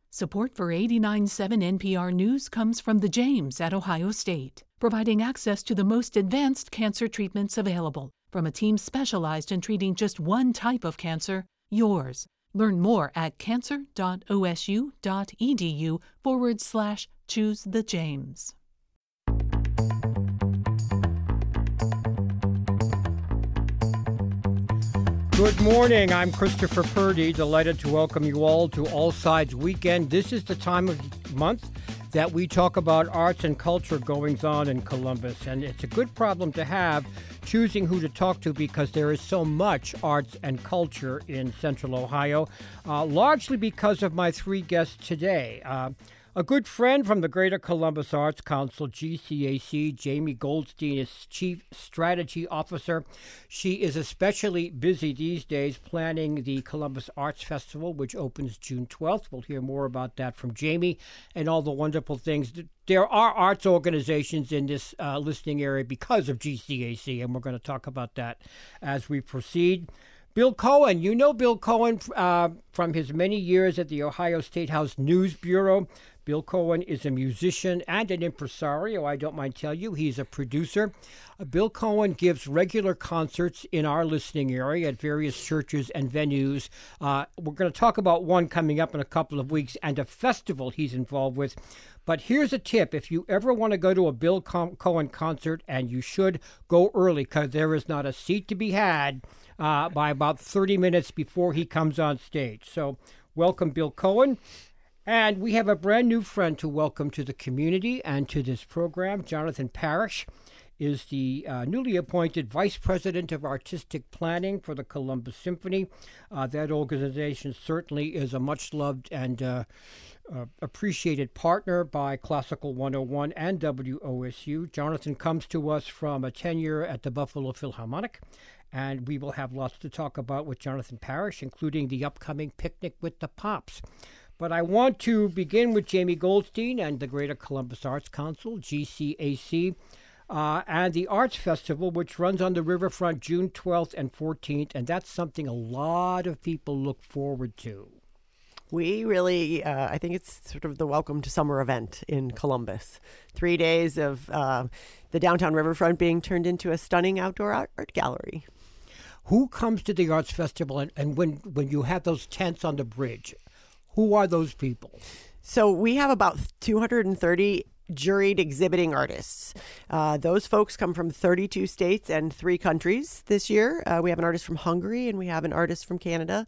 Support for 89.7 NPR News comes from the James at Ohio State, providing access to the most advanced cancer treatments available from a team specialized in treating just one type of cancer, yours. Learn more at cancer.osu.edu/choose-the-James. Good morning. I'm Christopher Purdy, delighted to welcome you all to All Sides Weekend. This is the time of month that we talk about arts and culture goings on in Columbus, and it's a good problem to have, choosing who to talk to, because there is so much arts and culture in Central Ohio, largely because of my three guests today. A good friend from the Greater Columbus Arts Council, GCAC, Jamie Goldstein, is Chief Strategy Officer. She is especially busy these days planning the Columbus Arts Festival, which opens June 12th. We'll hear more about that from Jamie and all the wonderful things. There are arts organizations in this listening area because of GCAC, and we're going to talk about that as we proceed. Bill Cohen, you know Bill Cohen from his many years at the Ohio State House News Bureau. Bill Cohen is a musician and an impresario. I don't mind telling you, he's a producer. Bill Cohen gives regular concerts in our listening area at various churches and venues. We're going to talk about one coming up in a couple of weeks and a festival he's involved with. But here's a tip. If you ever want to go to a Bill Cohen concert, and you should go early because there is not a seat to be had by about 30 minutes before he comes on stage. So welcome, Bill Cohen. And we have a brand new friend to welcome to the community and to this program. Jonathan Parrish is the newly appointed Vice President of Artistic Planning for the Columbus Symphony. That organization certainly is a much-loved and appreciated partner by Classical 101 and WOSU. Jonathan comes to us from a tenure at the Buffalo Philharmonic, and we will have lots to talk about with Jonathan Parrish, including the upcoming Picnic with the Pops. But I want to begin with Jamie Goldstein and the Greater Columbus Arts Council, GCAC, and the Arts Festival, which runs on the riverfront June 12th and 14th, and that's something a lot of people look forward to. We really, I think it's sort of the welcome to summer event in Columbus. 3 days of the downtown riverfront being turned into a stunning outdoor art gallery. Who comes to the Arts Festival, and when you have those tents on the bridge, who are those people? So we have about 230 juried exhibiting artists. Those folks come from 32 states and 3 countries this year. We have an artist from Hungary and we have an artist from Canada.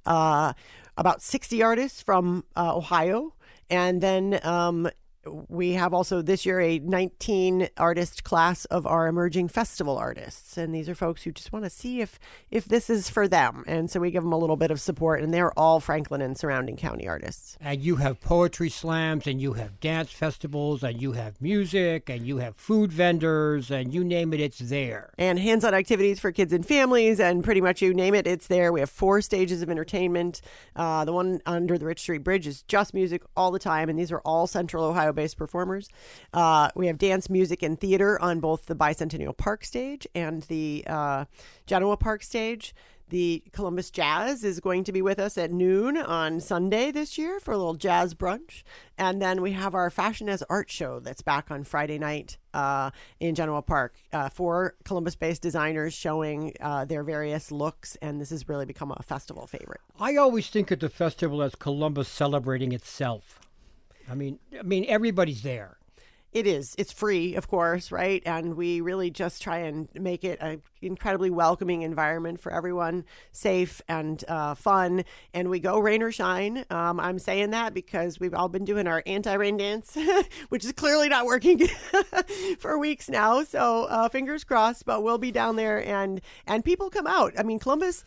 About 60 artists from Ohio. And then we have also this year a 19 artist class of our emerging festival artists. And these are folks who just want to see if this is for them. And so we give them a little bit of support, and they're all Franklin and surrounding county artists. And you have poetry slams, and you have dance festivals, and you have music, and you have food vendors, and you name it, it's there. And hands-on activities for kids and families, and pretty much you name it, it's there. We have 4 stages of entertainment. The one under the Rich Street Bridge is just music all the time, and these are all Central Ohio-based performers. We have dance, music, and theater on both the Bicentennial Park stage and the Genoa Park stage. The Columbus Jazz is going to be with us at noon on Sunday this year for a little jazz brunch. And then we have our Fashion as Art show that's back on Friday night in Genoa Park. 4 Columbus-based designers showing their various looks, and this has really become a festival favorite. I always think of the festival as Columbus celebrating itself. I mean, everybody's there. It is. It's free, of course, right? And we really just try and make it an incredibly welcoming environment for everyone, safe and fun. And we go rain or shine. I'm saying that because we've all been doing our anti-rain dance, which is clearly not working for weeks now. So fingers crossed, but we'll be down there and people come out. I mean, Columbus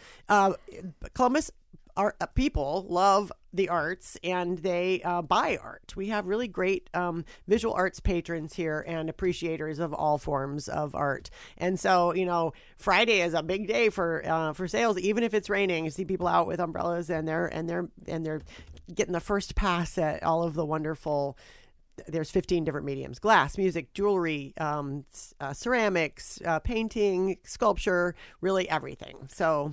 people love the arts and they buy art. We have really great visual arts patrons here and appreciators of all forms of art. And so, Friday is a big day for sales, even if it's raining. You see people out with umbrellas and they're getting the first pass at all of the wonderful. There's 15 different mediums: glass, music, jewelry, ceramics, painting, sculpture, really everything. So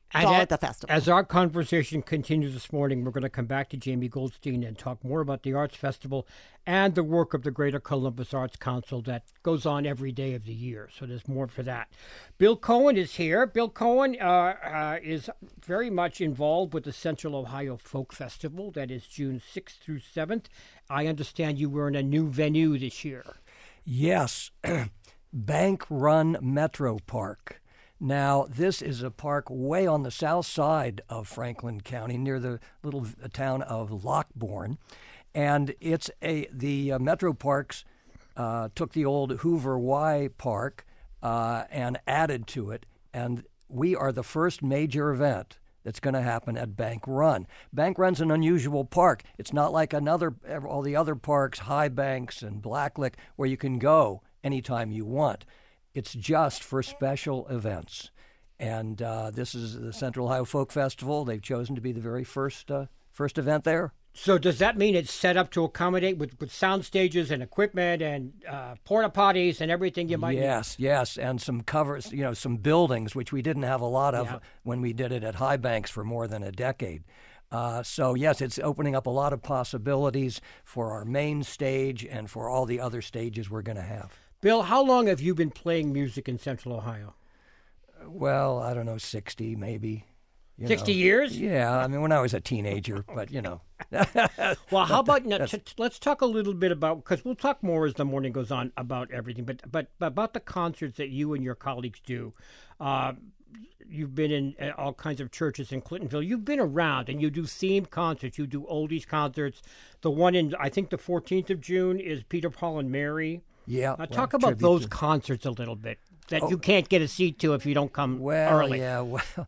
It's all at the festival. As our conversation continues this morning, we're going to come back to Jamie Goldstein and talk more about the Arts Festival and the work of the Greater Columbus Arts Council that goes on every day of the year. So there's more for that. Bill Cohen is here. Bill Cohen is very much involved with the Central Ohio Folk Festival. That is June 6th through 7th. I understand you were in a new venue this year. Yes, Bank Run Metro Park. Now, this is a park way on the south side of Franklin County, near the little town of Lockbourne, and it's the Metro Parks took the old Hoover Y Park and added to it, and we are the first major event that's going to happen at Bank Run. Bank Run's an unusual park. It's not like all the other parks, High Banks and Blacklick, where you can go anytime you want. It's just for special events. And this is the Central Ohio Folk Festival. They've chosen to be the very first event there. So does that mean it's set up to accommodate with sound stages and equipment and porta potties and everything you might need? Yes, and some covers, some buildings, which we didn't have a lot of when we did it at High Banks for more than a decade. So, yes, it's opening up a lot of possibilities for our main stage and for all the other stages we're going to have. Bill, how long have you been playing music in Central Ohio? Well, I don't know, 60 maybe. 60 years? Yeah, I mean, when I was a teenager, but, Well, how about, let's talk a little bit about, because we'll talk more as the morning goes on about everything, but about the concerts that you and your colleagues do. You've been in all kinds of churches in Clintonville. You've been around, and you do themed concerts. You do oldies concerts. The one in, I think, the 14th of June is Peter, Paul, and Mary. Yeah. Talk about those concerts a little bit that you can't get a seat to if you don't come early. Yeah.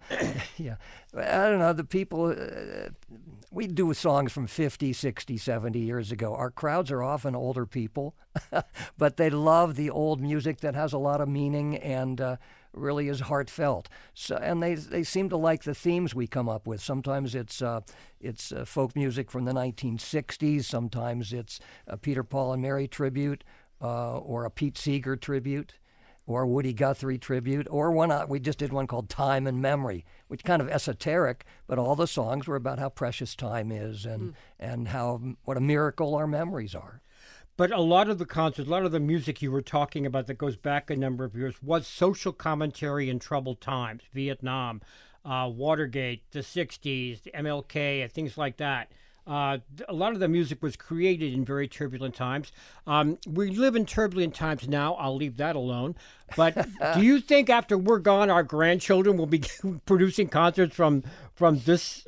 I don't know. The people, we do songs from 50, 60, 70 years ago. Our crowds are often older people, but they love the old music that has a lot of meaning and really is heartfelt. So, and they seem to like the themes we come up with. Sometimes it's folk music from the 1960s. Sometimes it's a Peter, Paul, and Mary tribute. Or a Pete Seeger tribute, or a Woody Guthrie tribute, or we just did one called Time and Memory, which kind of esoteric, but all the songs were about how precious time is and what a miracle our memories are. But a lot of the concerts, a lot of the music you were talking about that goes back a number of years was social commentary in troubled times, Vietnam, Watergate, the 60s, the MLK, and things like that. A lot of the music was created in very turbulent times. We live in turbulent times now. I'll leave that alone. But do you think after we're gone, our grandchildren will be producing concerts from this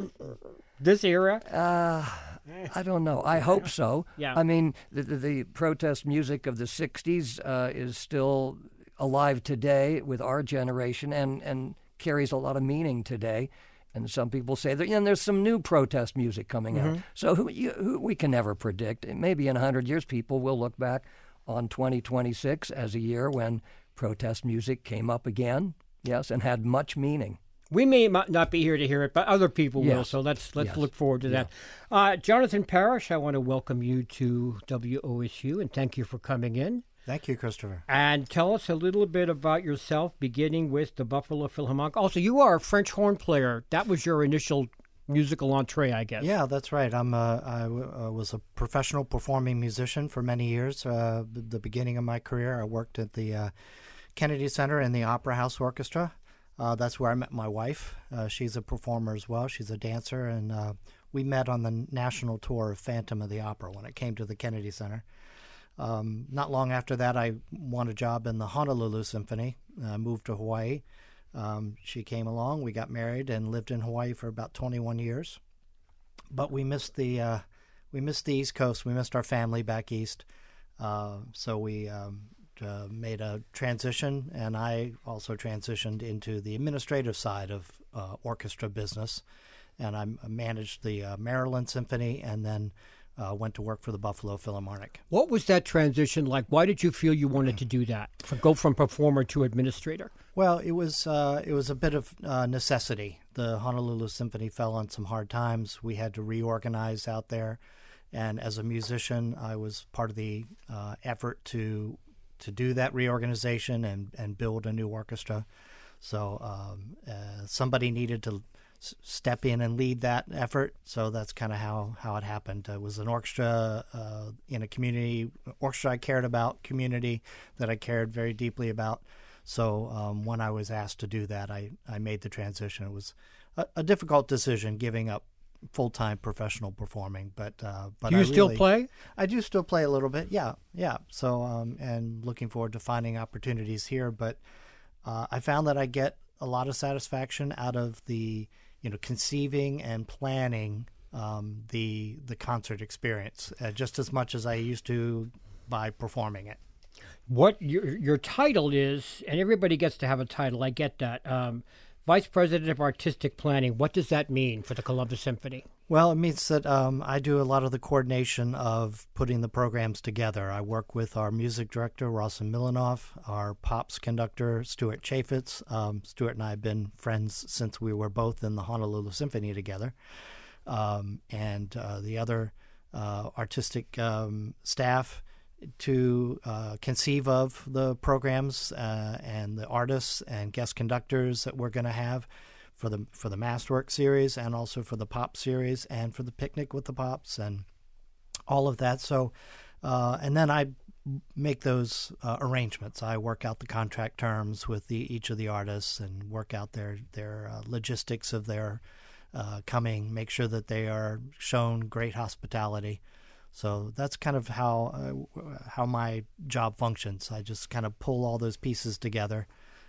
era? I don't know. I hope so. Yeah. I mean, the protest music of the 60s is still alive today with our generation and carries a lot of meaning today. And some people say that there's some new protest music coming out. So we can never predict. Maybe in 100 years, people will look back on 2026 as a year when protest music came up again, yes, and had much meaning. We may not be here to hear it, but other people will. So let's look forward to that. Jonathan Parrish, I want to welcome you to WOSU and thank you for coming in. Thank you, Christopher. And tell us a little bit about yourself, beginning with the Buffalo Philharmonic. Also, you are a French horn player. That was your initial musical entree, I guess. Yeah, that's right. I was a professional performing musician for many years. The beginning of my career, I worked at the Kennedy Center in the Opera House Orchestra. That's where I met my wife. She's a performer as well. She's a dancer, and we met on the national tour of Phantom of the Opera when it came to the Kennedy Center. Not long after that, I won a job in the Honolulu Symphony, moved to Hawaii. She came along, we got married, and lived in Hawaii for about 21 years. But we missed the East Coast. We missed our family back east. So we made a transition, and I also transitioned into the administrative side of orchestra business. And I managed the Maryland Symphony, and then went to work for the Buffalo Philharmonic. What was that transition like? Why did you feel you wanted to do that, go from performer to administrator? Well, it was a bit of necessity. The Honolulu Symphony fell on some hard times. We had to reorganize out there, and as a musician, I was part of the effort to do that reorganization and build a new orchestra. So somebody needed to step in and lead that effort. So that's kind of how it happened. It was an orchestra in a community, orchestra I cared about, community that I cared very deeply about. So when I was asked to do that, I made the transition. It was a difficult decision, giving up full-time professional performing. But do you still play? I do still play a little bit. Yeah. So and looking forward to finding opportunities here. But I found that I get a lot of satisfaction out of the conceiving and planning the concert experience just as much as I used to by performing it. What your title is, and everybody gets to have a title. I get that. Vice President of Artistic Planning. What does that mean for the Columbus Symphony? Well, it means that I do a lot of the coordination of putting the programs together. I work with our music director, Rossen Milanoff, our pops conductor, Stuart Chaffetz. Stuart and I have been friends since we were both in the Honolulu Symphony together. And the other artistic staff to conceive of the programs and the artists and guest conductors that we're going to have for the Masterwork series and also for the Pop series and for the Picnic with the Pops and all of that. So, and then I make those arrangements. I work out the contract terms with each of the artists and work out their logistics of their coming, make sure that they are shown great hospitality. So that's kind of how my job functions. I just kind of pull all those pieces together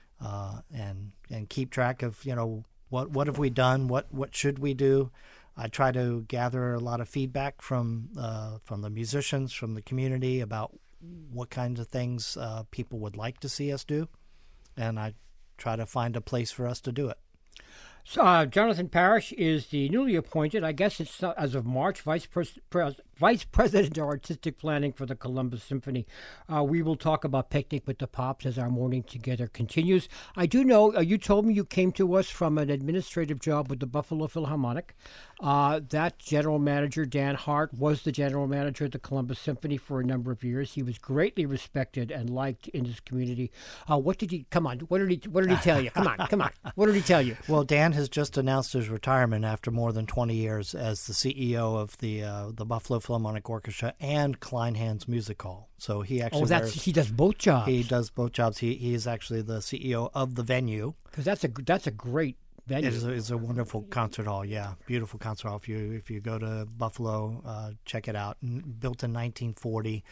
and keep track of what have we done, what should we do. I try to gather a lot of feedback from the musicians, from the community about what kinds of things people would like to see us do, and I try to find a place for us to do it. So, Jonathan Parrish is the newly appointed, I guess it's as of March, Vice President of Artistic Planning for the Columbus Symphony. We will talk about Picnic with the Pops as our morning together continues. I do know you told me you came to us from an administrative job with the Buffalo Philharmonic. That general manager, Dan Hart, was the general manager at the Columbus Symphony for a number of years. He was greatly respected and liked in his community. What did he tell you? Come on. What did he tell you? Well, Dan has just announced his retirement after more than 20 years as the CEO of the Buffalo Philharmonic Orchestra and Kleinhans Music Hall. So he actually he does both jobs. He does both jobs. He is actually the CEO of the venue. Because that's a great venue. It's a wonderful concert hall. Yeah, beautiful concert hall. If you go to Buffalo, check it out. Built in 1940.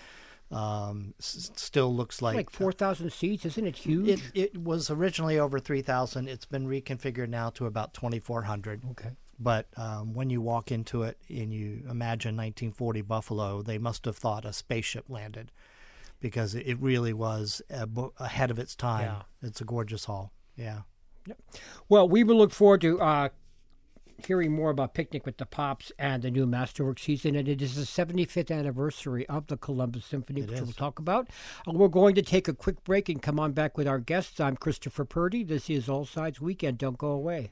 Still looks like 4,000 seats. Isn't it huge? It was originally over 3,000. It's been reconfigured now to about 2,400. Okay. But when you walk into it and you imagine 1940 Buffalo, they must have thought a spaceship landed because it really was ahead of its time. Yeah. It's a gorgeous hall. Yeah. Yep. Well, we will look forward to hearing more about Picnic with the Pops and the new Masterwork season. And it is the 75th anniversary of the Columbus Symphony, which we'll talk about. We're going to take a quick break and come on back with our guests. I'm Christopher Purdy. This is All Sides Weekend. Don't go away.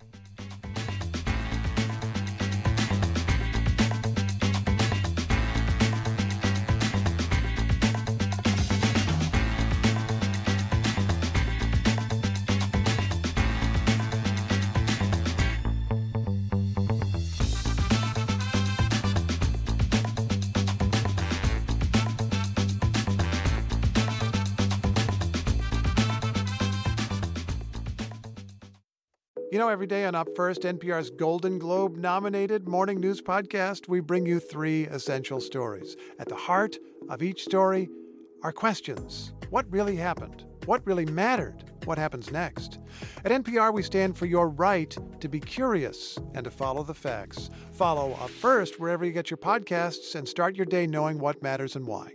You know, every day on Up First, NPR's Golden Globe-nominated morning news podcast, we bring you 3 essential stories. At the heart of each story are questions. What really happened? What really mattered? What happens next? At NPR, we stand for your right to be curious and to follow the facts. Follow Up First wherever you get your podcasts and start your day knowing what matters and why.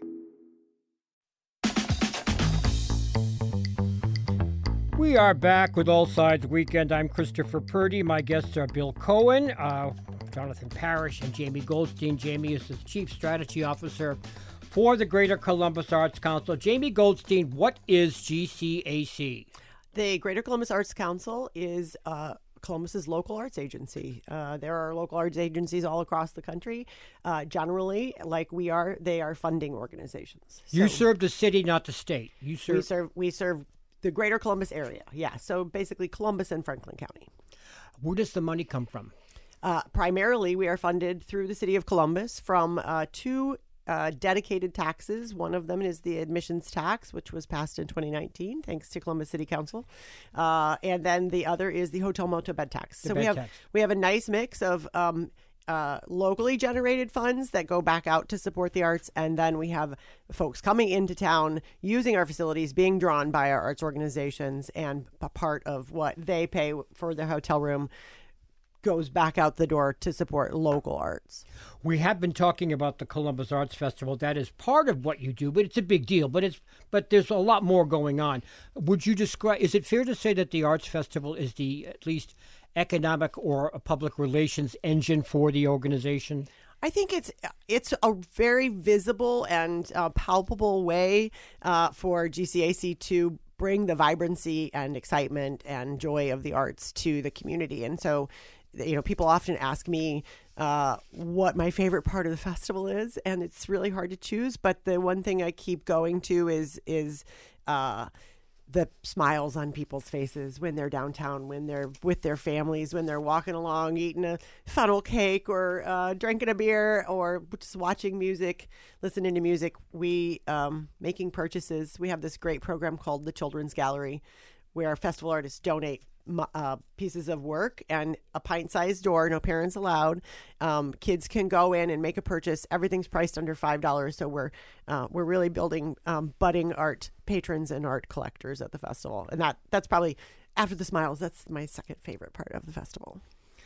We are back with All Sides Weekend. I'm Christopher Purdy. My guests are Bill Cohen, Jonathan Parrish, and Jamie Goldstein. Jamie is the Chief Strategy Officer for the Greater Columbus Arts Council. Jamie Goldstein, what is GCAC? The Greater Columbus Arts Council is Columbus's local arts agency. There are local arts agencies all across the country. Generally, like we are, they are funding organizations. You serve the city, not the state. We serve The greater Columbus area, yeah. So basically Columbus and Franklin County. Where does the money come from? Primarily, we are funded through the city of Columbus from two dedicated taxes. One of them is the admissions tax, which was passed in 2019, thanks to Columbus City Council. And then the other is the hotel motel bed tax. So we have a nice mix of locally generated funds that go back out to support the arts, and then we have folks coming into town using our facilities, being drawn by our arts organizations, and a part of what they pay for their hotel room goes back out the door to support local arts. We have been talking about the Columbus Arts Festival. That is part of what you do, but it's a big deal. But there's a lot more going on. Would you describe? Is it fair to say that the Arts Festival is the at least economic or a public relations engine for the organization? I think it's a very visible and palpable way for GCAC to bring the vibrancy and excitement and joy of the arts to the community. And so, people often ask me what my favorite part of the festival is, and it's really hard to choose. But the one thing I keep going to is the smiles on people's faces when they're downtown, when they're with their families, when they're walking along, eating a funnel cake or drinking a beer or just watching music, listening to music. We making purchases. We have this great program called the Children's Gallery, where festival artists donate pieces of work and a pint-sized door, no parents allowed. Kids can go in and make a purchase. Everything's priced under $5, so we're really building budding art patrons and art collectors at the festival. And that's probably, after the smiles, that's my second favorite part of the festival.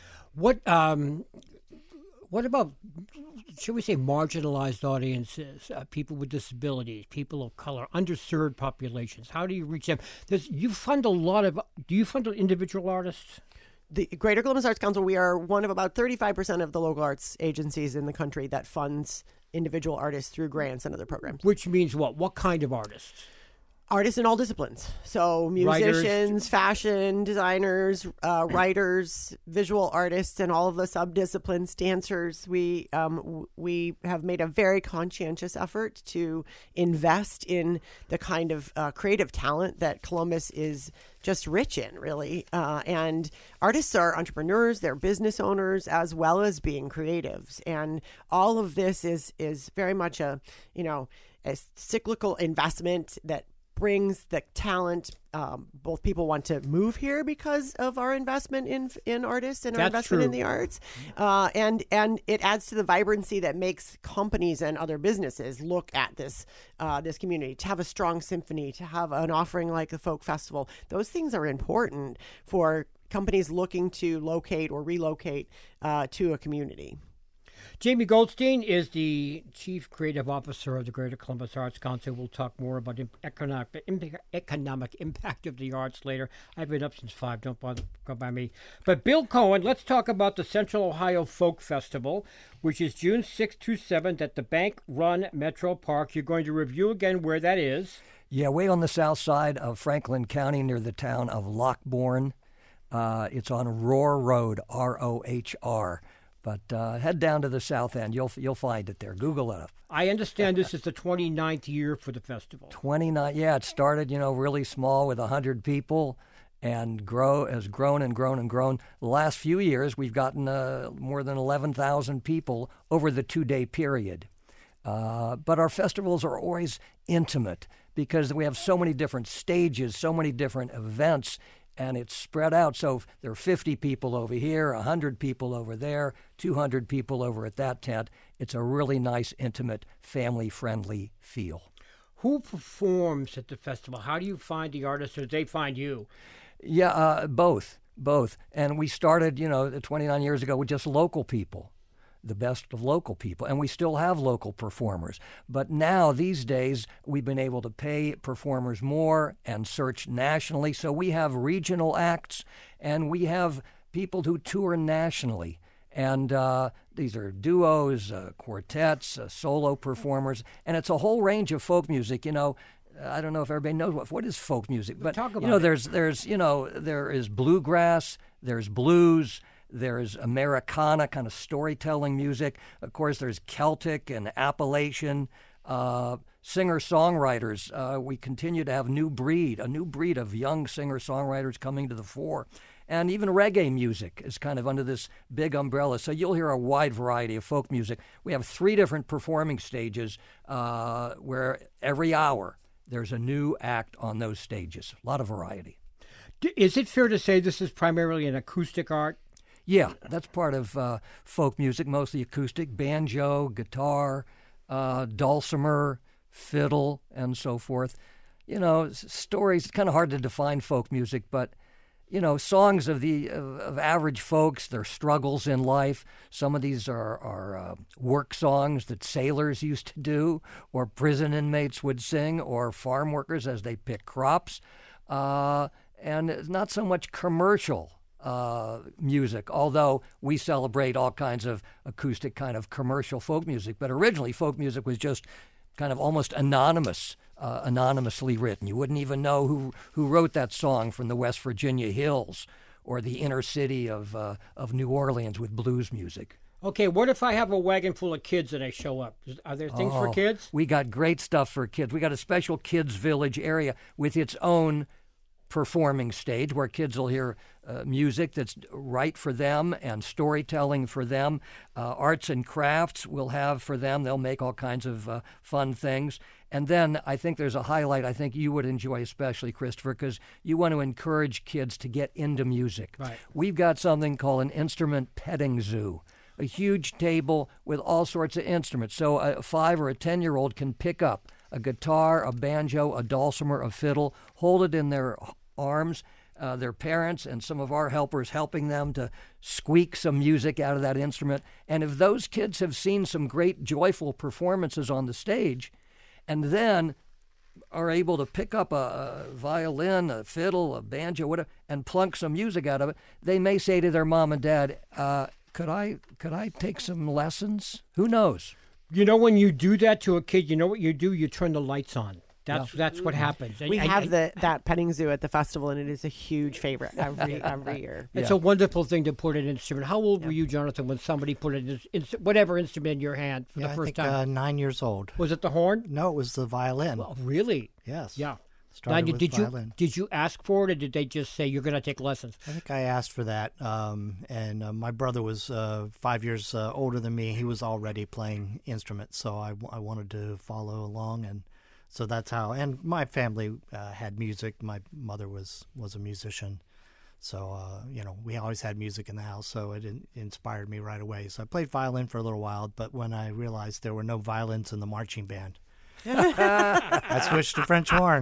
What about, should we say, marginalized audiences, people with disabilities, people of color, underserved populations? How do you reach them? Do you fund individual artists? The Greater Columbus Arts Council, we are one of about 35% of the local arts agencies in the country that funds individual artists through grants and other programs. Which means what? What kind of artists? Artists in all disciplines. So musicians, fashion designers, writers, visual artists, and all of the sub-disciplines, dancers. We have made a very conscientious effort to invest in the kind of creative talent that Columbus is just rich in, really. And artists are entrepreneurs, they're business owners, as well as being creatives. And all of this is very much a cyclical investment that brings the talent. Both people want to move here because of our investment in artists and our investment in the arts, and it adds to the vibrancy that makes companies and other businesses look at this community. To have a strong symphony, to have an offering like the folk festival, those things are important for companies looking to locate or relocate to a community. Jamie Goldstein is the Chief Creative Officer of the Greater Columbus Arts Council. We'll talk more about economic impact of the arts later. I've been up since 5. Don't bother go by me. But Bill Cohen, let's talk about the Central Ohio Folk Festival, which is June 6th through 7th at the Bank Run Metro Park. You're going to review again where that is. Yeah, way on the south side of Franklin County near the town of Lockbourne. It's on Rohr Road, R-O-H-R. But head down to the south end. You'll find it there. Google it up. I understand this is the 29th year for the festival. 29, yeah. It started, really small with 100 people and has grown and grown and grown. The last few years, we've gotten more than 11,000 people over the 2-day period. But our festivals are always intimate because we have so many different stages, so many different events, and it's spread out. So there are 50 people over here, 100 people over there, 200 people over at that tent. It's a really nice, intimate, family-friendly feel. Who performs at the festival? How do you find the artists, or do they find you? Yeah, both. And we started, 29 years ago with just local people, the best of local people, and we still have local performers. But now, these days, we've been able to pay performers more and search nationally. So we have regional acts, and we have people who tour nationally. And these are duos, quartets, solo performers, and it's a whole range of folk music. I don't know if everybody knows what is folk music, but talk about it. There is bluegrass, there's blues, there's Americana kind of storytelling music. Of course, there's Celtic and Appalachian. Singer-songwriters, we continue to have a new breed of young singer-songwriters coming to the fore. And even reggae music is kind of under this big umbrella. So you'll hear a wide variety of folk music. We have 3 different performing stages where every hour there's a new act on those stages. A lot of variety. Is it fair to say this is primarily an acoustic art? Yeah, that's part of folk music, mostly acoustic, banjo, guitar, dulcimer, fiddle, and so forth. You know, stories, it's kind of hard to define folk music, but you know, songs of average folks, their struggles in life. Some of these are work songs that sailors used to do, or prison inmates would sing, or farm workers as they pick crops. And not so much commercial music, although we celebrate all kinds of acoustic kind of commercial folk music. But originally, folk music was just kind of almost anonymously written. You wouldn't even know who wrote that song from the West Virginia hills or the inner city of New Orleans with blues music. Okay, what if I have a wagon full of kids and I show up? Are there things for kids? We got great stuff for kids. We got a special kids village area with its own performing stage where kids will hear music that's right for them and storytelling for them. Arts and crafts we'll have for them. They'll make all kinds of fun things. And then I think there's a highlight I think you would enjoy especially, Christopher, because you want to encourage kids to get into music. Right. We've got something called an instrument petting zoo, a huge table with all sorts of instruments. So a 5 or a 10-year-old can pick up a guitar, a banjo, a dulcimer, a fiddle, hold it in their arms, their parents and some of our helpers helping them to squeak some music out of that instrument. And if those kids have seen some great joyful performances on the stage and then are able to pick up a violin, a fiddle, a banjo, whatever, and plunk some music out of it, they may say to their mom and dad, could I take some lessons? Who knows? You know, when you do that to a kid, you know what you do? You turn the lights on. That's what happens. We have that petting zoo at the festival, and it is a huge favorite every year. It's a wonderful thing to put an instrument. How old were you, Jonathan, when somebody put whatever instrument in your hand for the first time? 9 years old. Was it the horn? No, it was the violin. Well, really? Yes. Yeah. Started with violin. Did you ask for it, or did they just say you're going to take lessons? I think I asked for that, and my brother was 5 years older than me. He was already playing instruments, so I wanted to follow along, and so that's how. And my family had music. My mother was a musician, so we always had music in the house. So it inspired me right away. So I played violin for a little while, but when I realized there were no violins in the marching band, I switched to French horn.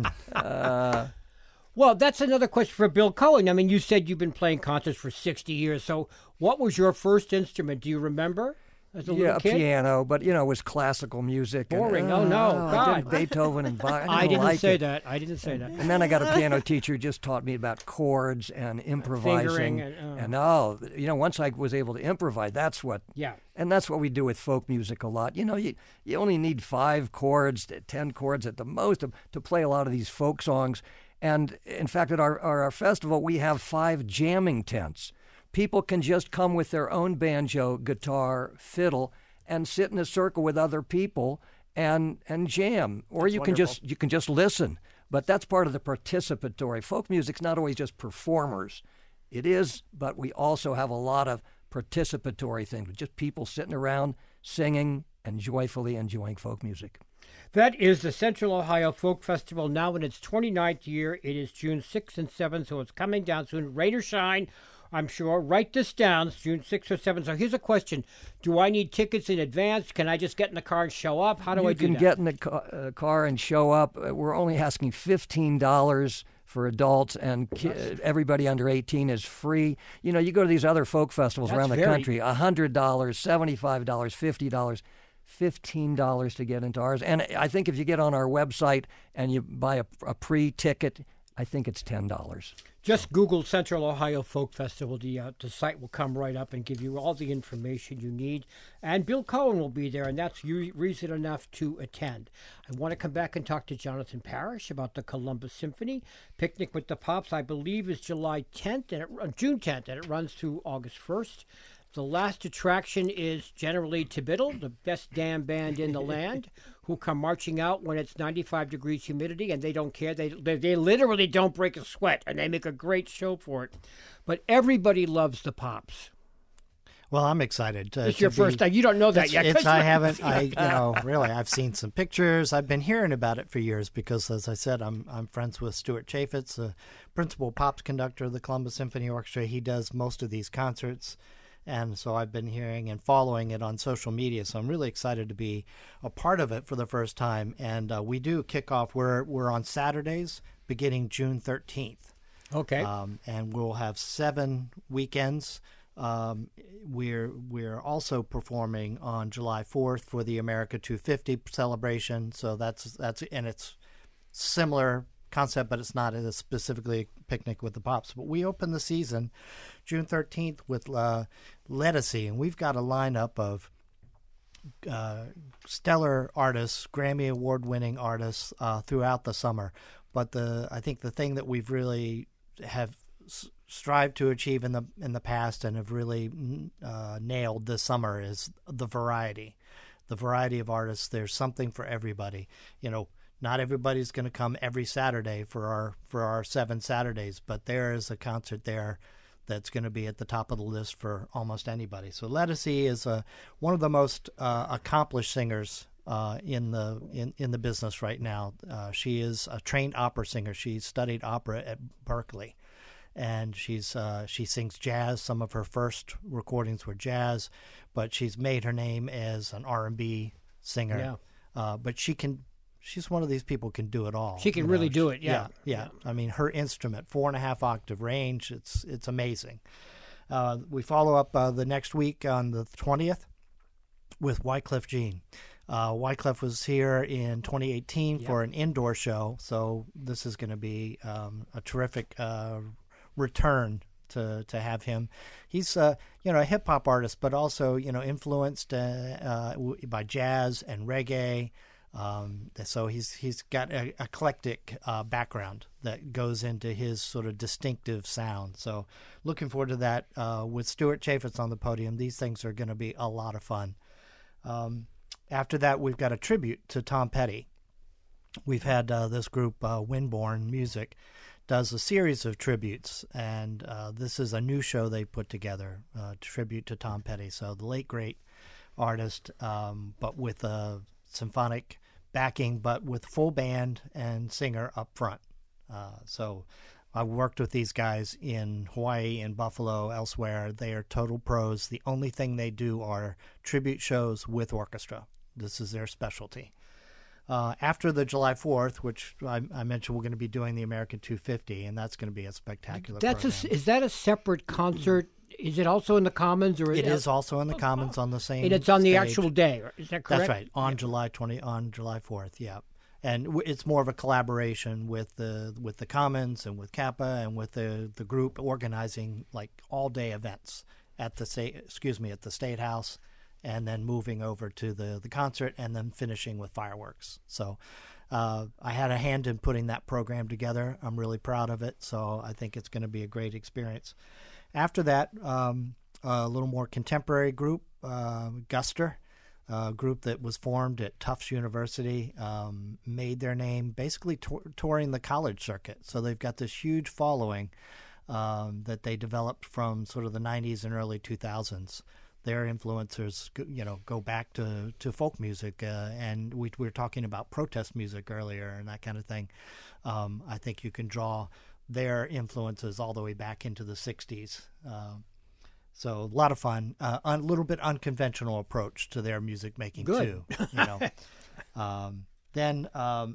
Well, that's another question for Bill Cohen. I mean, you said you've been playing concerts for 60 years. So what was your first instrument? Do you remember? As a little kid? Piano, but it was classical music. Boring. No, God. I did Beethoven and Bach. I didn't say that. I didn't say that. And then I got a piano teacher who just taught me about chords and improvising. Once I was able to improvise, that's what. Yeah. And that's what we do with folk music a lot. You only need 5 chords, 10 chords at the most to play a lot of these folk songs. And in fact, at our festival, we have 5 jamming tents. People can just come with their own banjo, guitar, fiddle, and sit in a circle with other people and jam. Or that's you wonderful. can just listen. But that's part of the participatory. Folk music's not always just performers. It is, but we also have a lot of participatory things, just people sitting around singing and joyfully enjoying folk music. That is the Central Ohio Folk Festival, now in its 29th year. It is June 6th and 7th, so it's coming down soon. Rain or shine, I'm sure. Write this down. It's June 6th or 7th. So here's a question. Do I need tickets in advance? Can I just get in the car and show up? How do I do that? You can get in the car and show up. We're only asking $15 for adults, and everybody under 18 is free. You go to these other folk festivals around the country, $100, $75, $50. $15 to get into ours. And I think if you get on our website and you buy a pre-ticket, I think it's $10. Just Google Central Ohio Folk Festival. The site will come right up and give you all the information you need. And Bill Cohen will be there, and that's reason enough to attend. I want to come back and talk to Jonathan Parrish about the Columbus Symphony. Picnic with the Pops, I believe, is June 10th, and it runs through August 1st. The last attraction is generally Tibiddle, the best damn band in the land, who come marching out when it's 95 degrees humidity, and they don't care. They literally don't break a sweat, and they make a great show for it. But everybody loves the Pops. Well, I'm excited. It's your first time. You don't know that yet. I haven't. Really, I've seen some pictures. I've been hearing about it for years because, as I said, I'm friends with Stuart Chaffetz, the principal Pops conductor of the Columbus Symphony Orchestra. He does most of these concerts, and so I've been hearing and following it on social media. So I'm really excited to be a part of it for the first time. And we do kick off. We're on Saturdays beginning June 13th. Okay. And we'll have 7 weekends. We're also performing on July 4th for the America 250 celebration. So that's and it's similar concept, but it's not specifically a picnic with the Pops. But we open the season June 13th with Ledisi, and we've got a lineup of stellar artists, Grammy Award-winning artists throughout the summer. But I think the thing that we've really have strived to achieve in the past and have really nailed this summer is the variety of artists. There's something for everybody. Not everybody's going to come every Saturday for our 7 Saturdays, but there is a concert there that's going to be at the top of the list for almost anybody. So Ledisi is one of the most accomplished singers in the business right now. She is a trained opera singer. She studied opera at Berkeley. And she sings jazz. Some of her first recordings were jazz, but she's made her name as an R&B singer. Yeah. But she's one of these people who can do it all. She can really do it. Yeah. I mean, her instrument, 4.5 octave range. It's amazing. We follow up the next week on the 20th with Wyclef Jean. Wyclef was here in 2018 for an indoor show, so this is going to be a terrific return to have him. He's a hip hop artist, but also influenced by jazz and reggae. So he's got an eclectic background that goes into his sort of distinctive sound. So looking forward to that with Stuart Chaffetz on the podium. These things are going to be a lot of fun. After that, we've got a tribute to Tom Petty. We've had this group, Windborne Music, does a series of tributes, and this is a new show they put together, tribute to Tom Petty. So the late, great artist, but with a symphonic backing, but with full band and singer up front. So I worked with these guys in Hawaii, in Buffalo, elsewhere. They are total pros. The only thing they do are tribute shows with orchestra. This is their specialty. After the July 4th, which I mentioned, we're going to be doing the American 250, and that's going to be a spectacular program. Is that a separate concert? Is it also in the Commons? Or it is also in the Commons on the same And it's on stage. the actual day, is that correct? That's right, on July 4th, yeah. And it's more of a collaboration with the Commons and with Kappa and with the group organizing like all-day events at the State House, and then moving over to the concert, and then finishing with fireworks. So I had a hand in putting that program together. I'm really proud of it, so I think it's going to be a great experience. After that, a little more contemporary group, Guster, a group that was formed at Tufts University, made their name basically touring the college circuit. So they've got this huge following that they developed from sort of the 90s and early 2000s. Their influencers, go back to folk music, and we were talking about protest music earlier and that kind of thing. I think you can draw their influences all the way back into the 60s. So a lot of fun, a little bit unconventional approach to their music making too. Then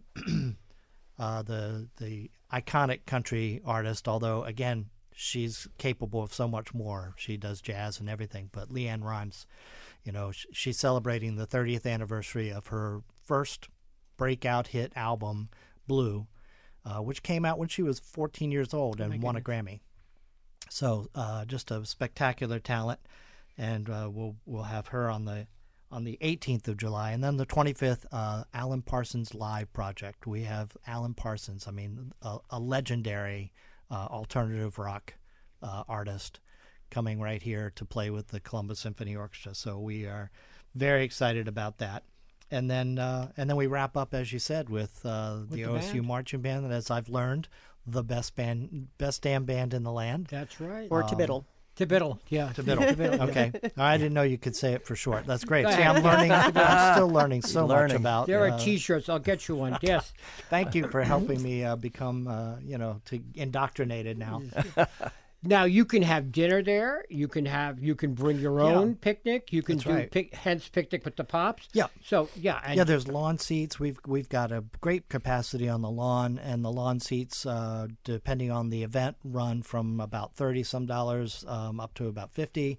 the iconic country artist, although again, she's capable of so much more. She does jazz and everything. But LeAnn Rimes, she's celebrating the 30th anniversary of her first breakout hit album, Blue, which came out when she was 14 years old and won a Grammy. So just a spectacular talent, and we'll have her on the 18th of July, and then the 25th, Alan Parsons Live Project. We have Alan Parsons, a legendary alternative rock artist, coming right here to play with the Columbus Symphony Orchestra. So we are very excited about that. And then we wrap up, as you said, with the OSU band. Marching Band, and as I've learned, the best damn band in the land. That's right. Or Tibiddle. Tibiddle, yeah. Tibiddle. Okay. I didn't know you could say it for short. That's great. See, I'm learning. I'm still learning so much about. There are T-shirts. I'll get you one. Yes. Thank you for helping me become, indoctrinated now. Now you can have dinner there. You can bring your own picnic. You can That's do right. picnic with the Pops. Yeah. So and there's lawn seats. We've got a great capacity on the lawn, and the lawn seats, depending on the event, run from about $30 up to about $50.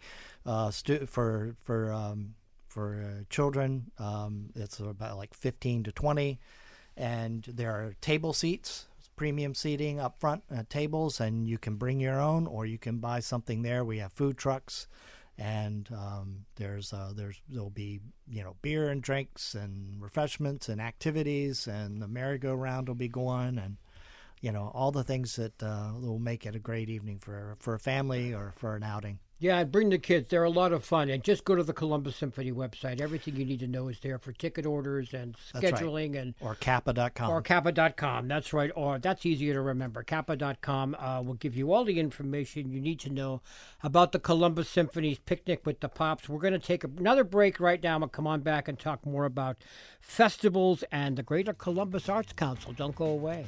For children, it's about like 15 to 20, and there are table seats. Premium seating up front tables, and you can bring your own or you can buy something there. We have food trucks, and there'll be beer and drinks and refreshments and activities, and the merry-go-round will be going, and all the things that will make it a great evening for a family or for an outing. Yeah, bring the kids. They're a lot of fun. And just go to the Columbus Symphony website. Everything you need to know is there for ticket orders and scheduling. Right. Or Kappa.com. Or Kappa.com. That's right. Or that's easier to remember. Kappa.com will give you all the information you need to know about the Columbus Symphony's Picnic with the Pops. We're going to take another break right now. We'll come on back and talk more about festivals and the Greater Columbus Arts Council. Don't go away.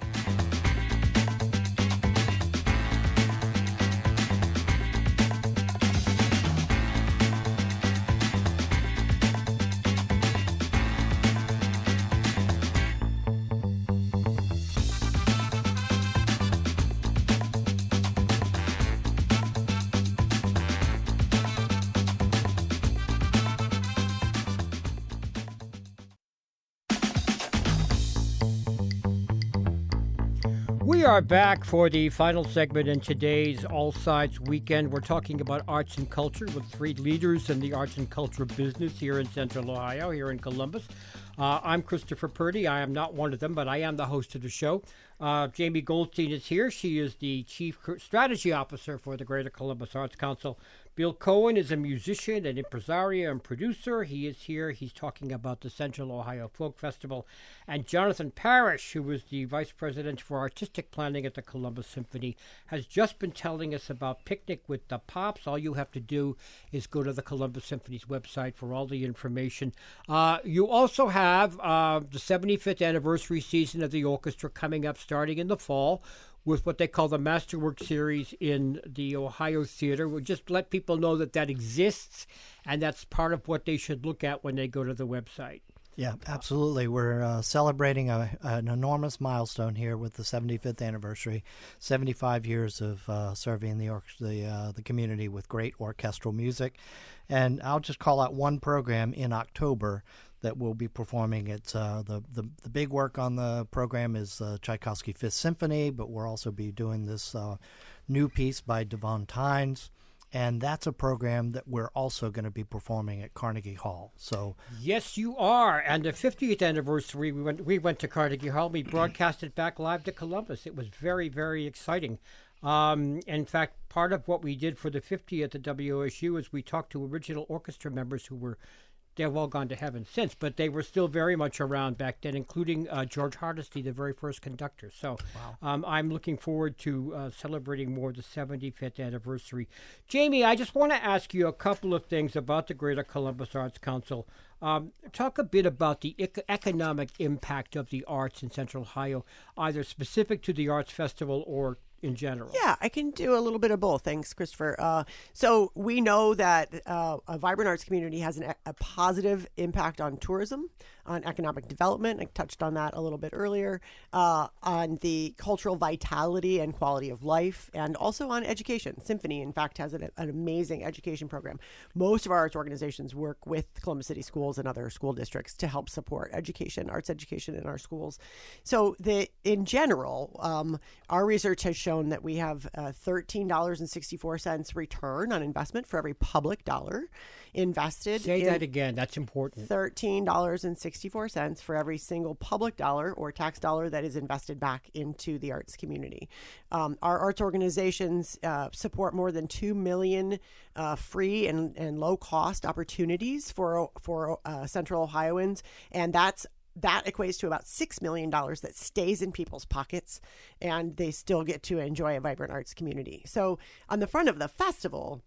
We are back for the final segment in today's All Sides Weekend. We're talking about arts and culture with three leaders in the arts and culture business here in Central Ohio, here in Columbus. I'm Christopher Purdy. I am not one of them, but I am the host of the show. Jamie Goldstein is here. She is the Chief Strategy Officer for the Greater Columbus Arts Council. Bill Cohen is a musician, an impresario, and producer. He is here. He's talking about the Central Ohio Folk Festival. And Jonathan Parrish, who is the Vice President for Artistic Planning at the Columbus Symphony, has just been telling us about Picnic with the Pops. All you have to do is go to the Columbus Symphony's website for all the information. You also have the 75th anniversary season of the orchestra coming up starting in the fall, with what they call the Masterwork Series in the Ohio Theater. We'll just let people know that exists, and that's part of what they should look at when they go to the website. Yeah, absolutely. We're celebrating an enormous milestone here with the 75th anniversary, 75 years of serving the community with great orchestral music. And I'll just call out one program in October that we'll be performing. It's the big work on the program is Tchaikovsky Fifth Symphony, but we'll also be doing this new piece by Devon Tynes, and that's a program that we're also going to be performing at Carnegie Hall. So yes, you are. And the 50th anniversary, we went to Carnegie Hall. We broadcast it back live to Columbus. It was very, very exciting. In fact, part of what we did for the 50th at WOSU is we talked to original orchestra members they've all gone to heaven since, but they were still very much around back then, including George Hardesty, the very first conductor. So wow. I'm looking forward to celebrating more the 75th anniversary. Jamie, I just want to ask you a couple of things about the Greater Columbus Arts Council. Talk a bit about the economic impact of the arts in Central Ohio, either specific to the Arts Festival or in general. Yeah, I can do a little bit of both. Thanks, Christopher. So we know that a vibrant arts community has a positive impact on tourism, on economic development. I touched on that a little bit earlier, on the cultural vitality and quality of life, and also on education. Symphony, in fact, has an amazing education program. Most of our arts organizations work with Columbus City Schools and other school districts to help support education, arts education in our schools. So in general, our research has shown that we have $13.64 return on investment for every public dollar invested. Say that again. That's important. $13.64 64 cents for every single public dollar or tax dollar that is invested back into the arts community. Our arts organizations support more than 2 million free and low-cost opportunities for Central Ohioans, and that equates to about $6 million that stays in people's pockets, and they still get to enjoy a vibrant arts community. So on the front of the festival,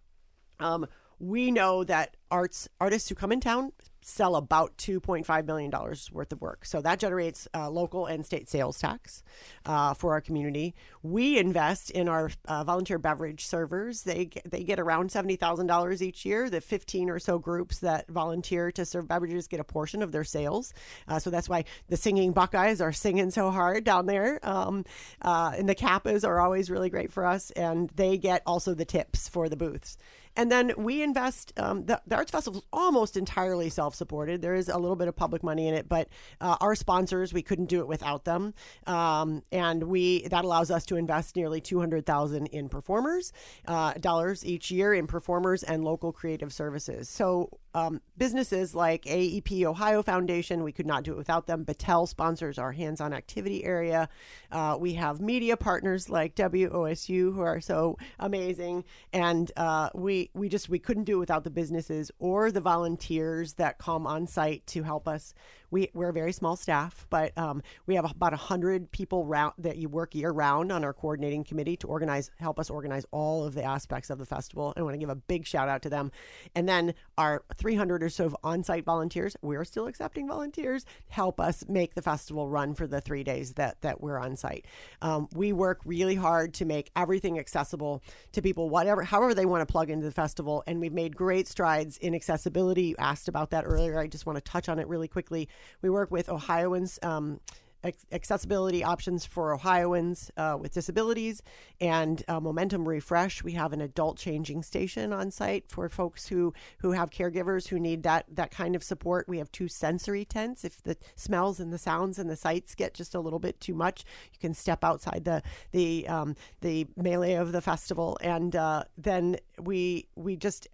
we know that artists who come in town sell about $2.5 million worth of work. So that generates local and state sales tax for our community. We invest in our volunteer beverage servers. They get around $70,000 each year. The 15 or so groups that volunteer to serve beverages get a portion of their sales. So that's why the singing Buckeyes are singing so hard down there. And the Kappas are always really great for us. And they get also the tips for the booths. And then we invest, the Arts Festival is almost entirely self-supported. There is a little bit of public money in it, but our sponsors, we couldn't do it without them. And that allows us to invest nearly $200,000 in performers, dollars each year in performers and local creative services. So businesses like AEP Ohio Foundation, we could not do it without them. Battelle sponsors our hands-on activity area. We have media partners like WOSU who are so amazing. And we couldn't do it without the businesses or the volunteers that come on site to help us. We're a very small staff, but we have about 100 people that you work year round on our coordinating committee to help us organize all of the aspects of the festival. I want to give a big shout out to them. And then our 300 or so of on-site volunteers, we're still accepting volunteers, help us make the festival run for the 3 days that we're on site. We work really hard to make everything accessible to people, however they want to plug into the festival. And we've made great strides in accessibility. You asked about that earlier. I just want to touch on it really quickly. We work with Ohioans, accessibility options for Ohioans with disabilities, and Momentum Refresh. We have an adult changing station on site for folks who have caregivers who need that kind of support. We have 2 sensory tents. If the smells and the sounds and the sights get just a little bit too much, you can step outside the melee of the festival. And then we just,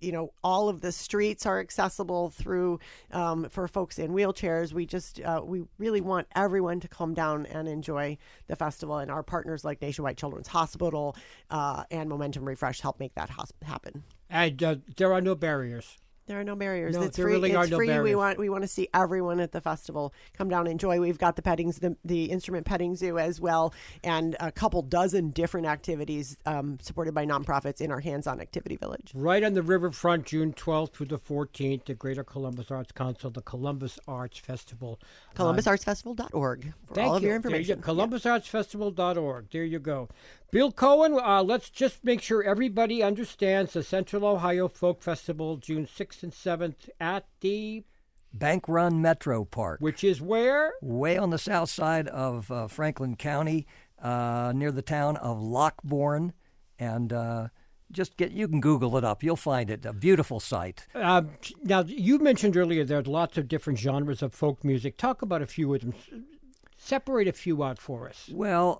all of the streets are accessible through for folks in wheelchairs. We really want everyone to come down and enjoy the festival, and our partners like Nationwide Children's Hospital and Momentum Refresh help make that happen. And there are no barriers. There are no barriers. No, it's there free. really are it's no free. barriers. We want to see everyone at the festival come down and enjoy. We've got the pettings, the instrument petting zoo as well, and a couple dozen different activities supported by nonprofits in our hands-on activity village. Right on the riverfront, June 12th through the 14th, the Greater Columbus Arts Council, the Columbus Arts Festival. ColumbusArtsFestival.org for all of your information. ColumbusArtsFestival.org. There you go. Bill Cohen, let's just make sure everybody understands the Central Ohio Folk Festival, June 6th and 7th at the Bank Run Metro Park. Which is where? Way on the south side of Franklin County, near the town of Lockbourne. And you can Google it up. You'll find it. A beautiful site. Now, you mentioned earlier there's lots of different genres of folk music. Talk about a few of them. Separate a few out for us. Well,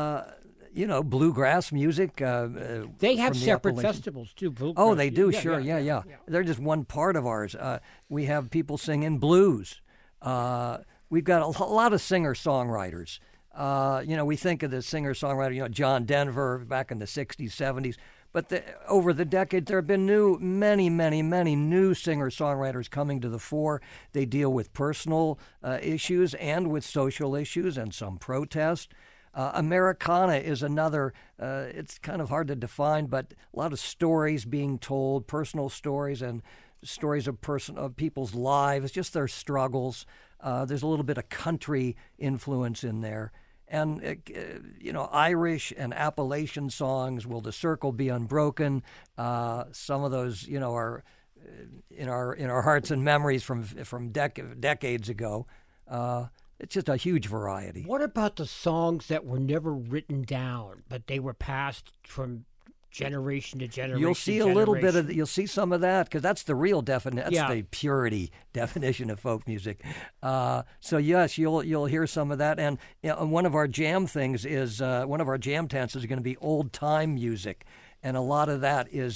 bluegrass music. They have separate festivals, too. Bluegrass. Oh, they do? Sure. Yeah. They're just one part of ours. We have people singing blues. We've got a lot of singer-songwriters. We think of the singer-songwriter, John Denver back in the 60s, 70s. But over the decade, there have been many new singer-songwriters coming to the fore. They deal with personal issues and with social issues and some protest. Americana is another, it's kind of hard to define, but a lot of stories being told, personal stories and stories of people's lives, just their struggles. There's a little bit of country influence in there. And, Irish and Appalachian songs, Will the Circle Be Unbroken? Some of those, are in our hearts and memories from decades ago. It's just a huge variety. What about the songs that were never written down, but they were passed from generation to generation? You'll see a little bit of, you'll see some of that, because that's the real definition. That's the purity definition of folk music. So yes, you'll hear some of that. And one of our jam things is one of our jam tents is going to be old time music, and a lot of that is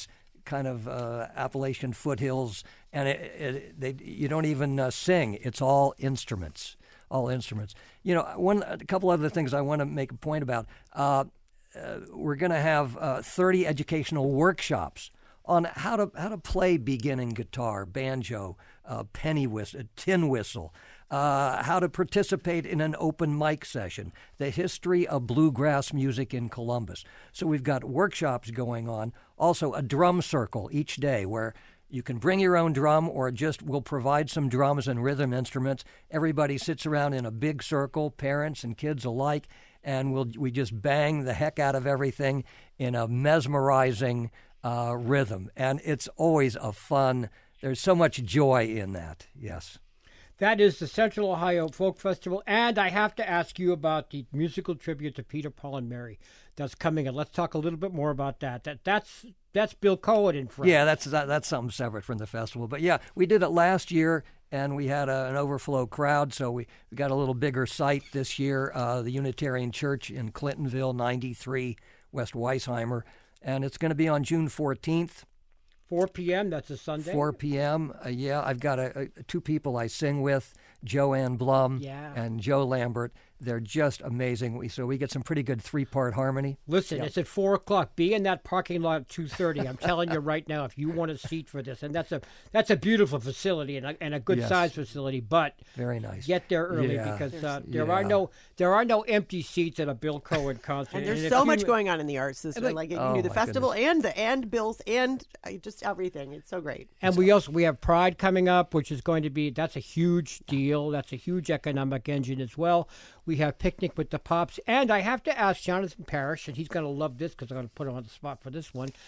kind of Appalachian foothills, and you don't even sing. It's all instruments. All instruments. A couple other things I want to make a point about. We're going to have 30 educational workshops on how to play beginning guitar, banjo, penny whistle, tin whistle, how to participate in an open mic session, the history of bluegrass music in Columbus. So we've got workshops going on. Also a drum circle each day where you can bring your own drum, or we'll provide some drums and rhythm instruments. Everybody sits around in a big circle, parents and kids alike, and we just bang the heck out of everything in a mesmerizing rhythm. And it's always there's so much joy in that, yes. That is the Central Ohio Folk Festival, and I have to ask you about the musical tribute to Peter, Paul, and Mary that's coming in. Let's talk a little bit more about that. That's Bill Cohen in front. Yeah, that's something separate from the festival. But yeah, we did it last year, and we had an overflow crowd, so we got a little bigger site this year, the Unitarian Church in Clintonville, 93 West Weisheimer, and it's going to be on June 14th. 4 p.m., that's a Sunday? 4 p.m., yeah. I've got two people I sing with, Joanne Blum and Joe Lambert. They're just amazing. So we get some pretty good three-part harmony. Listen, it's at 4 o'clock. Be in that parking lot at 2:30. I'm telling you right now, if you want a seat for this, and that's a beautiful facility and a good-sized facility, but very nice. Get there early because there are no empty seats at a Bill Cohen concert. And there's so much going on in the arts this way. Like you can do the festival and Bill's and just everything. It's so great. And we have Pride coming up, which is going to be, that's a huge deal. That's a huge economic engine as well. We have Picnic with the Pops. And I have to ask Jonathan Parrish, and he's going to love this because I'm going to put him on the spot for this one.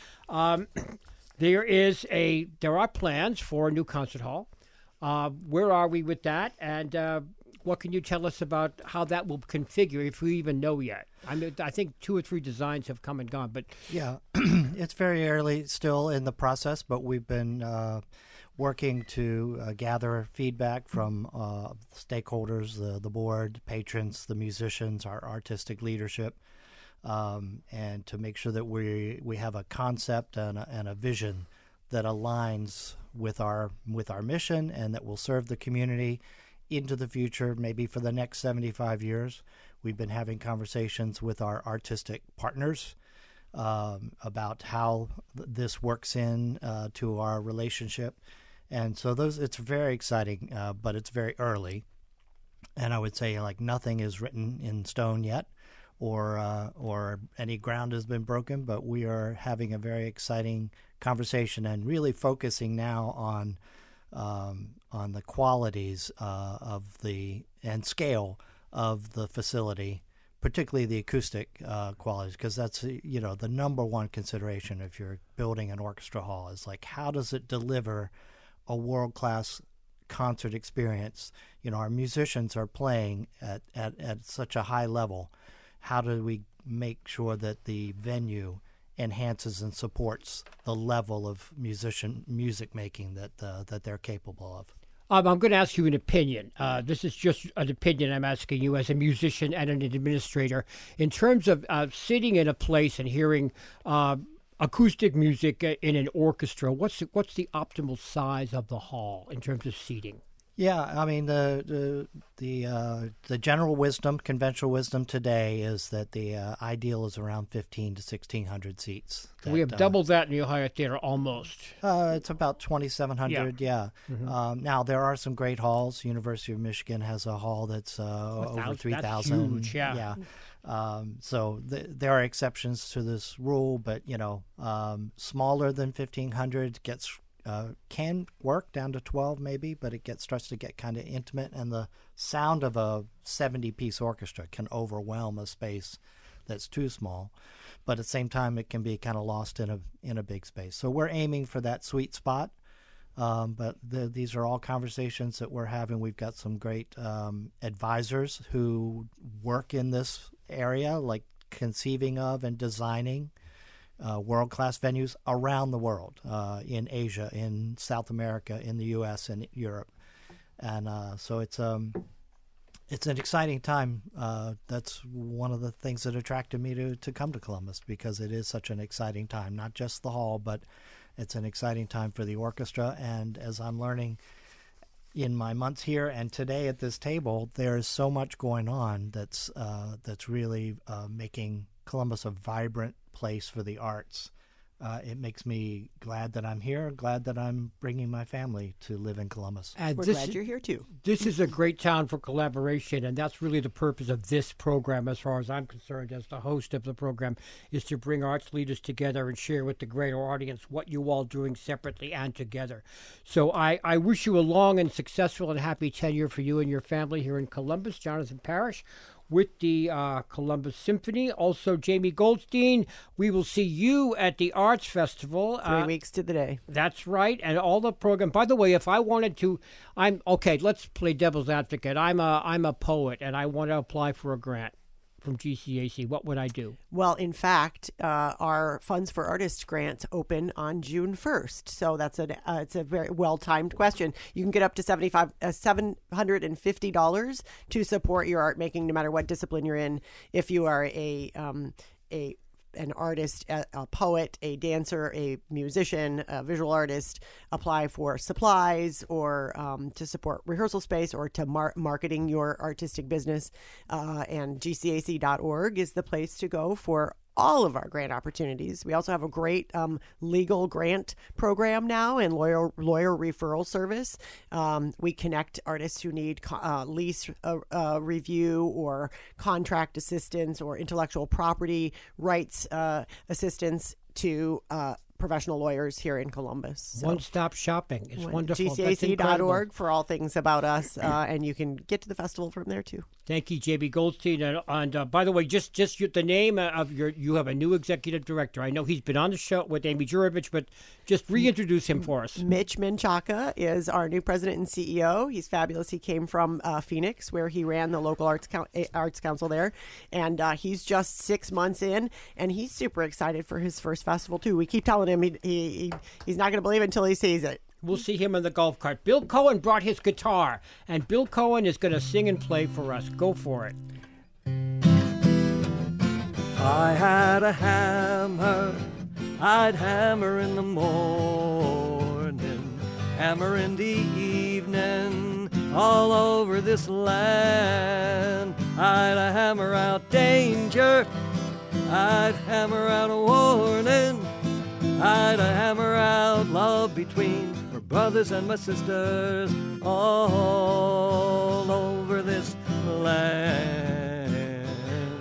There are plans for a new concert hall. Where are we with that? And what can you tell us about how that will configure, if we even know yet? I mean, I think 2 or 3 designs have come and gone, but yeah, it's very early still in the process. But we've been working to gather feedback from stakeholders, the board, patrons, the musicians, our artistic leadership, and to make sure that we have a concept and a vision that aligns with our mission and that will serve the community into the future, maybe for the next 75 years. We've been having conversations with our artistic partners about how this works in to our relationship. And so it's very exciting, but it's very early. And I would say nothing is written in stone yet or any ground has been broken, but we are having a very exciting conversation and really focusing now on the qualities and scale of the facility, particularly the acoustic qualities, because that's the number one consideration if you're building an orchestra hall is how does it deliver a world-class concert experience? Our musicians are playing at such a high level. How do we make sure that the venue enhances and supports the level of music making that they're capable of? I'm going to ask you an opinion. This is just an opinion I'm asking you as a musician and an administrator. In terms of sitting in a place and hearing acoustic music in an orchestra, what's the optimal size of the hall in terms of seating? Yeah, I mean the general wisdom, conventional wisdom today is that the ideal is around 1,500 to 1,600 seats. We have doubled that in the Ohio Theater almost. It's about 2,700. Yeah. Mm-hmm. Now there are some great halls. University of Michigan has a hall that's over 3,000. That's huge. Yeah. So there are exceptions to this rule, but smaller than 1,500 can work down to 12 maybe, but it starts to get kind of intimate, and the sound of a 70-piece orchestra can overwhelm a space that's too small. But at the same time, it can be kind of lost in a big space. So we're aiming for that sweet spot. But these are all conversations that we're having. We've got some great advisors who work in this area, like conceiving of and designing world-class venues around the world, in Asia, in South America, in the U.S., and Europe. And so it's an exciting time. That's one of the things that attracted me to come to Columbus, because it is such an exciting time, not just the hall, but It's an exciting time for the orchestra, and as I'm learning in my months here and today at this table, there's so much going on that's really making Columbus a vibrant place for the arts. It makes me glad that I'm here, glad that I'm bringing my family to live in Columbus. And we're glad you're here, too. This is a great town for collaboration, and that's really the purpose of this program, as far as I'm concerned, as the host of the program, is to bring arts leaders together and share with the greater audience what you all doing separately and together. So I wish you a long and successful and happy tenure for you and your family here in Columbus. Jonathan Parrish with the Columbus Symphony. Also, Jamie Goldstein, we will see you at the Arts Festival. 3 weeks to the day. That's right. And all the program. By the way, if I wanted to, let's play devil's advocate. I'm a poet, and I want to apply for a grant from GCAC. What would I do? Well, in fact, our Funds for Artists grants open on June 1st. So that's it's a very well-timed question. You can get up to $750 to support your art making, no matter what discipline you're in. If you are an artist, a poet, a dancer, a musician, a visual artist, apply for supplies or to support rehearsal space or to marketing your artistic business. And GCAC.org is the place to go for all of our grant opportunities. We also have a great legal grant program now and lawyer referral service. We connect artists who need lease review or contract assistance or intellectual property rights assistance to professional lawyers here in Columbus. So, one-stop shopping. It's wonderful. GCAC.org for all things about us, and you can get to the festival from there too. Thank you, J.B. Goldstein. And by the way, just the name of you have a new executive director. I know he's been on the show with Amy Jurovich, but just reintroduce him for us. Mitch Menchaca is our new president and CEO. He's fabulous. He came from Phoenix, where he ran the local arts council there, and he's just 6 months in, and he's super excited for his first festival too. We keep telling him he's not going to believe it until he sees it. We'll see him in the golf cart. Bill Cohen brought his guitar, and Bill Cohen is going to sing and play for us. Go for it. I had a hammer, I'd hammer in the morning, hammer in the evening, all over this land. I'd hammer out danger, I'd hammer out a warning, I'd hammer out love between my brothers and my sisters all over this land.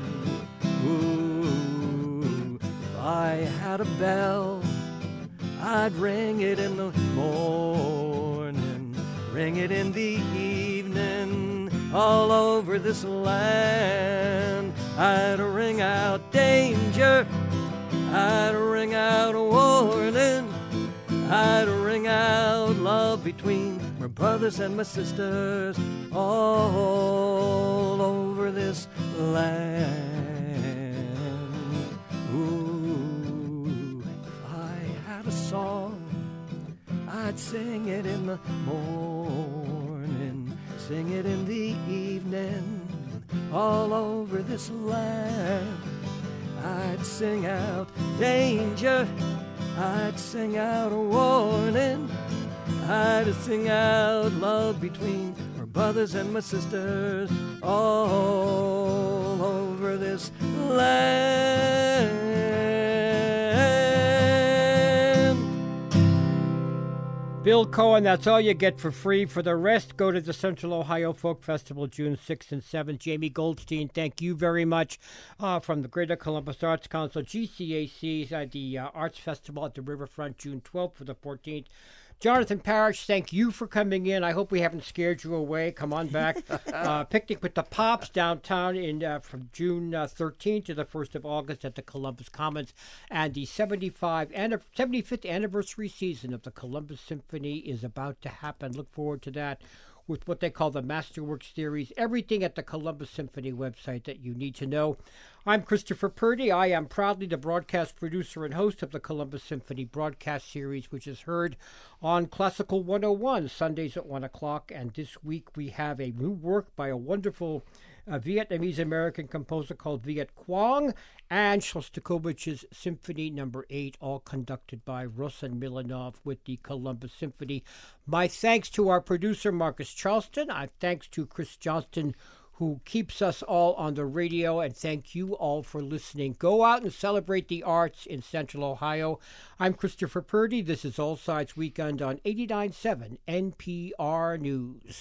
Ooh, if I had a bell, I'd ring it in the morning, ring it in the evening, all over this land. I'd ring out danger, I'd ring out a warning, I'd ring out love between my brothers and my sisters all over this land. Ooh, if I had a song, I'd sing it in the morning, sing it in the evening, all over this land. I'd sing out danger, I'd sing out a warning, I'd sing out love between my brothers and my sisters all over this land. Bill Cohen, that's all you get for free. For the rest, go to the Central Ohio Folk Festival, June 6th and 7th. Jamie Goldstein, thank you very much from the Greater Columbus Arts Council, GCAC's the Arts Festival at the Riverfront, June 12th for the 14th. Jonathan Parrish, thank you for coming in. I hope we haven't scared you away. Come on back. Picnic with the Pops downtown from June 13th to the 1st of August at the Columbus Commons. And the 75th anniversary season of the Columbus Symphony is about to happen. Look forward to that with what they call the Masterworks series. Everything at the Columbus Symphony website that you need to know. I'm Christopher Purdy. I am proudly the broadcast producer and host of the Columbus Symphony broadcast series, which is heard on Classical 101 Sundays at 1 o'clock. And this week we have a new work by a wonderful a Vietnamese-American composer called Viet Quang, and Shostakovich's Symphony No. 8, all conducted by Rosen Milanov with the Columbus Symphony. My thanks to our producer, Marcus Charleston. Our thanks to Chris Johnston, who keeps us all on the radio, and thank you all for listening. Go out and celebrate the arts in Central Ohio. I'm Christopher Purdy. This is All Sides Weekend on 89.7 NPR News.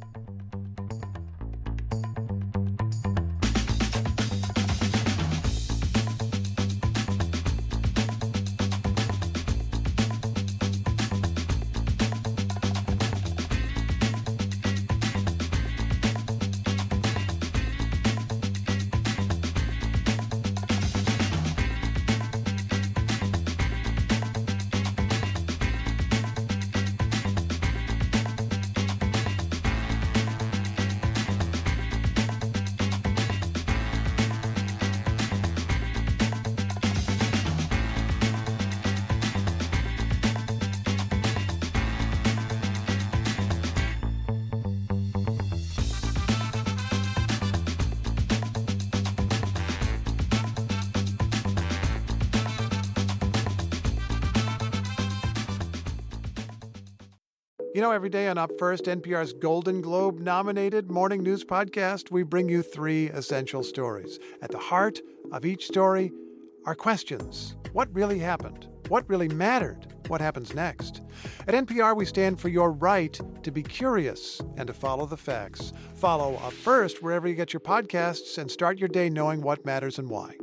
You know, every day on Up First, NPR's Golden Globe-nominated morning news podcast, we bring you three essential stories. At the heart of each story are questions. What really happened? What really mattered? What happens next? At NPR, we stand for your right to be curious and to follow the facts. Follow Up First wherever you get your podcasts and start your day knowing what matters and why.